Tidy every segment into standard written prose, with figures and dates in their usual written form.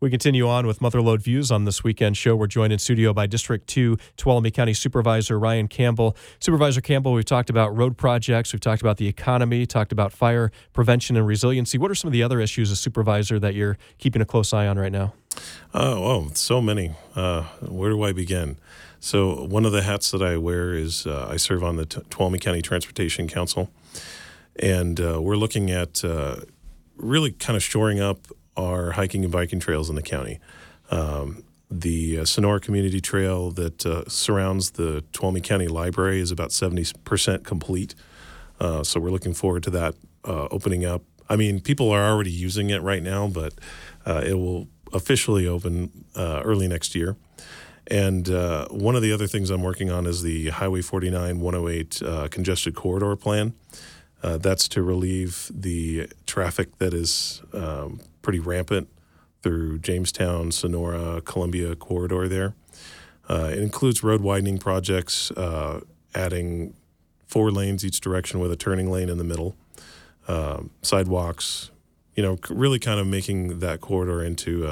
We continue on with Motherlode Views on this weekend show. We're joined in studio by District 2 Tuolumne County Supervisor Ryan Campbell. Supervisor Campbell, we've talked about road projects, we've talked about the economy, talked about fire prevention and resiliency. What are some of the other issues as supervisor that you're keeping a close eye on right now? Oh, so many. Where do I begin? So one of the hats that I wear is I serve on the Tuolumne County Transportation Council, and we're looking at really kind of shoring up our hiking and biking trails in the county. The Sonora Community Trail that surrounds the Tuolumne County Library is about 70% complete. So we're looking forward to that opening up. I mean, people are already using it right now, but it will officially open early next year. And one of the other things I'm working on is the Highway 49-108 congested corridor plan. That's to relieve the traffic that is pretty rampant through Jamestown, Sonora, Columbia corridor there. It includes road widening projects, adding 4 lanes each direction with a turning lane in the middle, sidewalks, really kind of making that corridor into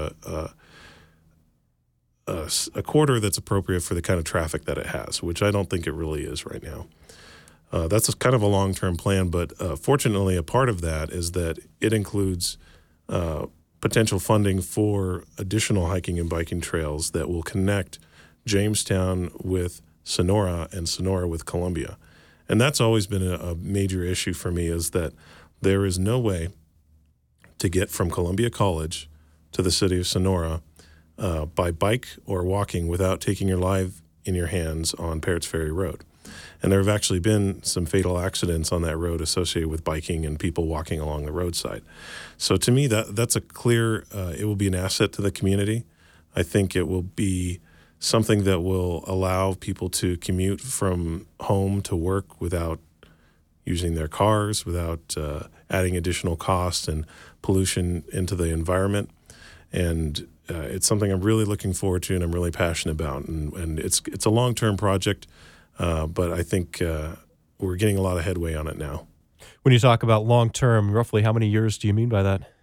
a corridor that's appropriate for the kind of traffic that it has, which I don't think it really is right now. That's kind of a long-term plan, but fortunately a part of that is that it includes potential funding for additional hiking and biking trails that will connect Jamestown with Sonora and Sonora with Columbia. And that's always been a major issue for me, is that there is no way to get from Columbia College to the city of Sonora by bike or walking without taking your life in your hands on Parrots Ferry Road. And there have actually been some fatal accidents on that road associated with biking and people walking along the roadside. So to me, that's a clear, it will be an asset to the community. I think it will be something that will allow people to commute from home to work without using their cars, without adding additional cost and pollution into the environment. And it's something I'm really looking forward to and I'm really passionate about. And it's a long-term project. But I think we're getting a lot of headway on it now. When you talk about long-term, roughly how many years do you mean by that?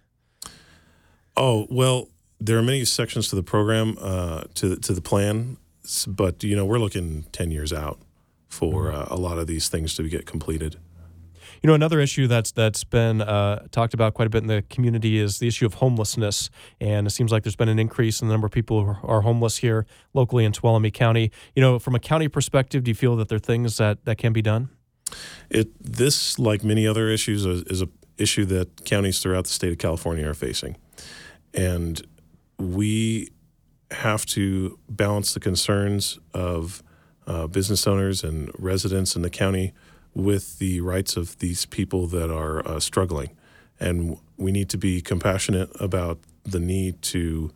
Oh, well, there are many sections to the program, to the plan, but, we're looking 10 years out for a lot of these things to get completed. Another issue that's been talked about quite a bit in the community is the issue of homelessness. And it seems like there's been an increase in the number of people who are homeless here locally in Tuolumne County. From a county perspective, do you feel that there are things that can be done? This, like many other issues, is an issue that counties throughout the state of California are facing. And we have to balance the concerns of business owners and residents in the county with the rights of these people that are struggling. And we need to be compassionate about the need to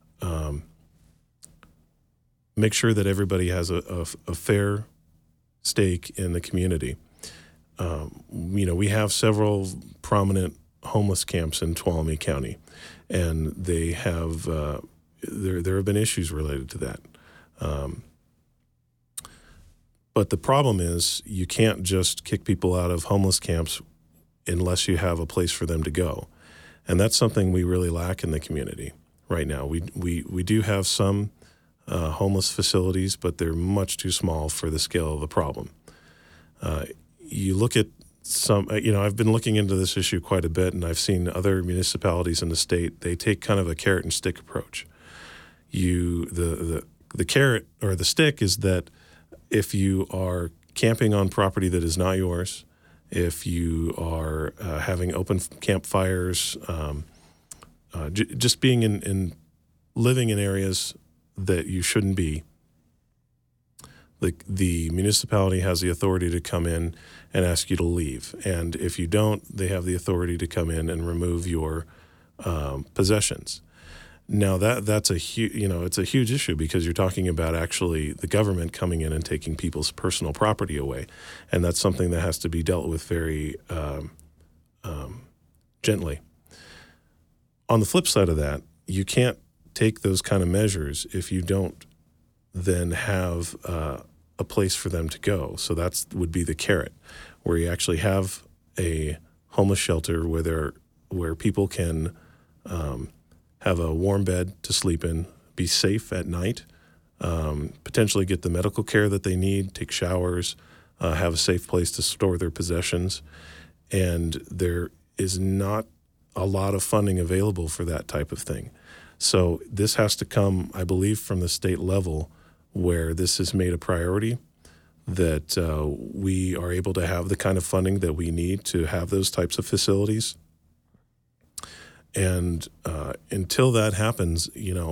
make sure that everybody has a fair stake in the community. We have several prominent homeless camps in Tuolumne County, and they have there have been issues related to that. But the problem is you can't just kick people out of homeless camps unless you have a place for them to go. And that's something we really lack in the community right now. We do have some homeless facilities, but they're much too small for the scale of the problem. You look at some, I've been looking into this issue quite a bit, and I've seen other municipalities in the state, they take kind of a carrot and stick approach. The carrot or the stick is that if you are camping on property that is not yours, if you are having open campfires, just being in living in areas that you shouldn't be, the municipality has the authority to come in and ask you to leave. And if you don't, they have the authority to come in and remove your possessions. Now that's a it's a huge issue because you're talking about actually the government coming in and taking people's personal property away, and that's something that has to be dealt with very gently. On the flip side of that, you can't take those kind of measures if you don't then have a place for them to go. So that would be the carrot, where you actually have a homeless shelter where people can have a warm bed to sleep in, be safe at night, potentially get the medical care that they need, take showers, have a safe place to store their possessions. And there is not a lot of funding available for that type of thing. So this has to come, I believe, from the state level where this is made a priority, that we are able to have the kind of funding that we need to have those types of facilities. And until that happens,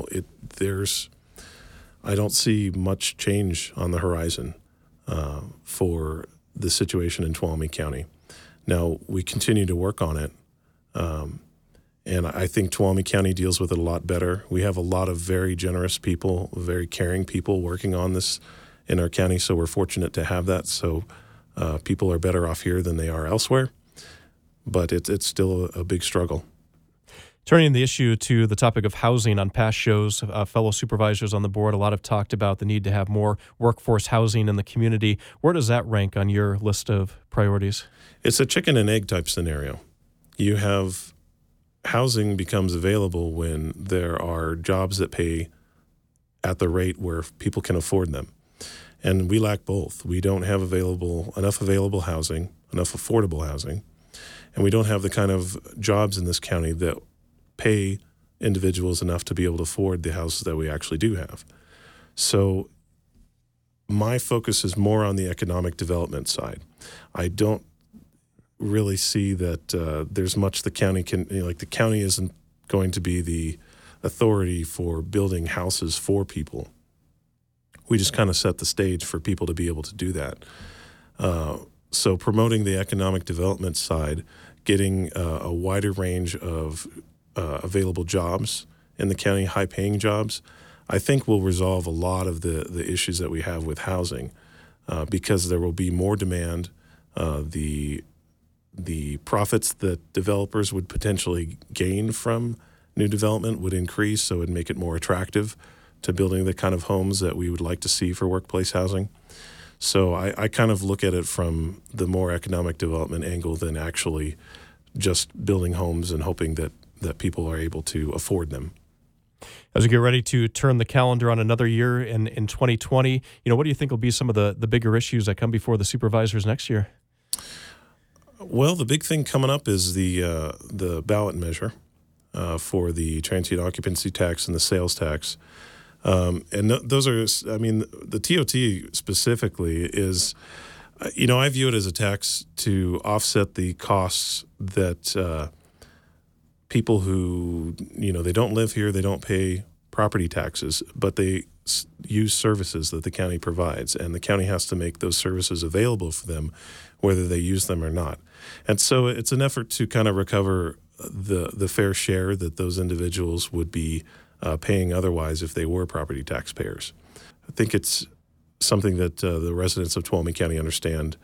I don't see much change on the horizon for the situation in Tuolumne County. Now, we continue to work on it, and I think Tuolumne County deals with it a lot better. We have a lot of very generous people, very caring people working on this in our county, so we're fortunate to have that. So people are better off here than they are elsewhere, but it's still a big struggle. Turning the issue to the topic of housing, on past shows, fellow supervisors on the board, a lot have talked about the need to have more workforce housing in the community. Where does that rank on your list of priorities? It's a chicken and egg type scenario. You have housing becomes available when there are jobs that pay at the rate where people can afford them. And we lack both. We don't have enough available housing, enough affordable housing, and we don't have the kind of jobs in this county that pay individuals enough to be able to afford the houses that we actually do have. So my focus is more on the economic development side. I don't really see that there's much the county can, the county isn't going to be the authority for building houses for people. We just kind of set the stage for people to be able to do that. So promoting the economic development side, getting a wider range of available jobs in the county, high-paying jobs, I think will resolve a lot of the issues that we have with housing, because there will be more demand. The profits that developers would potentially gain from new development would increase, so it would make it more attractive to building the kind of homes that we would like to see for workplace housing. So I kind of look at it from the more economic development angle than actually just building homes and hoping that people are able to afford them. As we get ready to turn the calendar on another year in 2020, what do you think will be some of the bigger issues that come before the supervisors next year? Well, the big thing coming up is the ballot measure for the transient occupancy tax and the sales tax. And those are, the TOT specifically is, I view it as a tax to offset the costs that people who, they don't live here, they don't pay property taxes, but they use services that the county provides, and the county has to make those services available for them, whether they use them or not. And so it's an effort to kind of recover the fair share that those individuals would be paying otherwise if they were property taxpayers. I think it's something that the residents of Tuolumne County understand.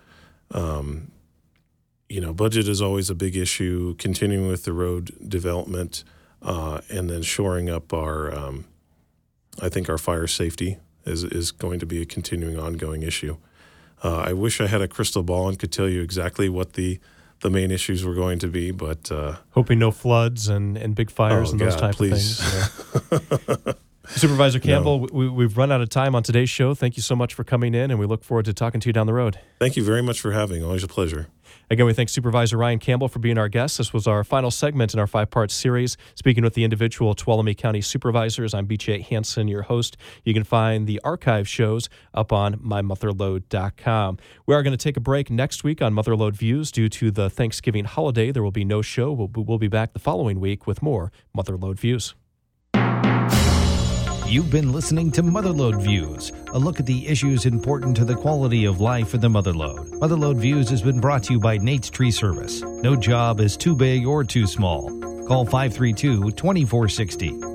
Budget is always a big issue, continuing with the road development, and then shoring up our fire safety is going to be a continuing, ongoing issue. I wish I had a crystal ball and could tell you exactly what the main issues were going to be, but... hoping no floods and big fires and those type of things. Supervisor Campbell, we've run out of time on today's show. Thank you so much for coming in, and we look forward to talking to you down the road. Thank you very much for having me. Always a pleasure. Again, we thank Supervisor Ryan Campbell for being our guest. This was our final segment in our 5-part series, speaking with the individual Tuolumne County supervisors. I'm BJ Hansen, your host. You can find the archive shows up on mymotherlode.com. We are going to take a break next week on Motherlode Views. Due to the Thanksgiving holiday, there will be no show. We'll be back the following week with more Motherlode Views. You've been listening to Motherlode Views, a look at the issues important to the quality of life in the Motherlode. Motherlode Views has been brought to you by Nate's Tree Service. No job is too big or too small. Call 532-2460.